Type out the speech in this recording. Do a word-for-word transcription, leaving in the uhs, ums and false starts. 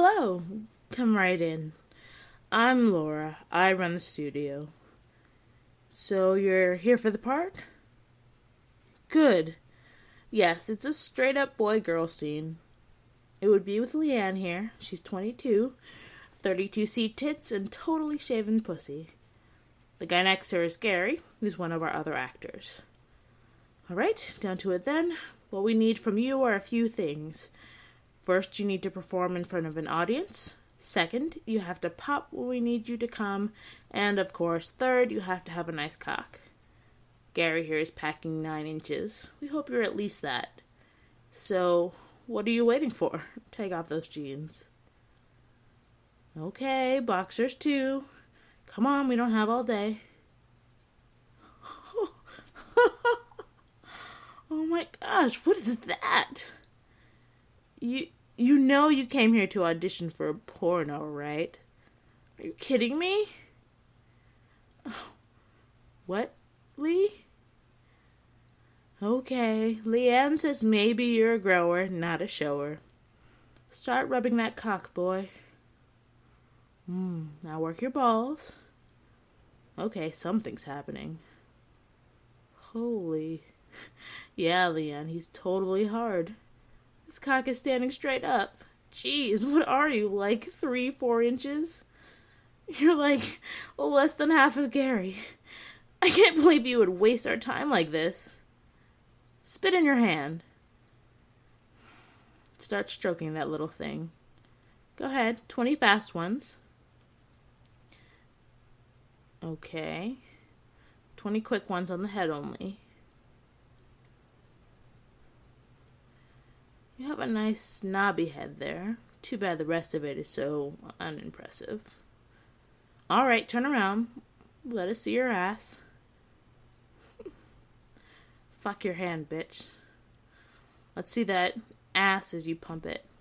hello. Come right in. I'm Laura. I run the studio. So you're here for the part? Good. Yes, it's a straight-up boy-girl scene. It would be with Leanne here. She's twenty-two, thirty-two C tits, and totally shaven pussy. The guy next to her is Gary, who's one of our other actors. All right, down to it then. What we need from you are a few things. First, you need to perform in front of an audience. Second, you have to pop when we need you to come. And, of course, third, you have to have a nice cock. Gary here is packing nine inches. We hope you're at least that. So, what are you waiting for? Take off those jeans. Okay, boxers too. Come on, we don't have all day. Oh my gosh, what is that? You you know you came here to audition for a porno, right? Are you kidding me? What, Lee? Okay, Leanne says maybe you're a grower, not a shower. Start rubbing that cock, boy. Hmm, now work your balls. Okay, something's happening. Holy. Yeah, Leanne, he's totally hard. His cock is standing straight up. Jeez, what are you, like three, four inches? You're like less than half of Gary. I can't believe you would waste our time like this. Spit in your hand. Start stroking that little thing. Go ahead, twenty fast ones. Okay. twenty quick ones on the head only. You have a nice snobby head there. Too bad the rest of it is so unimpressive. All right, turn around. Let us see your ass. Fuck your hand, bitch. Let's see that ass as you pump it.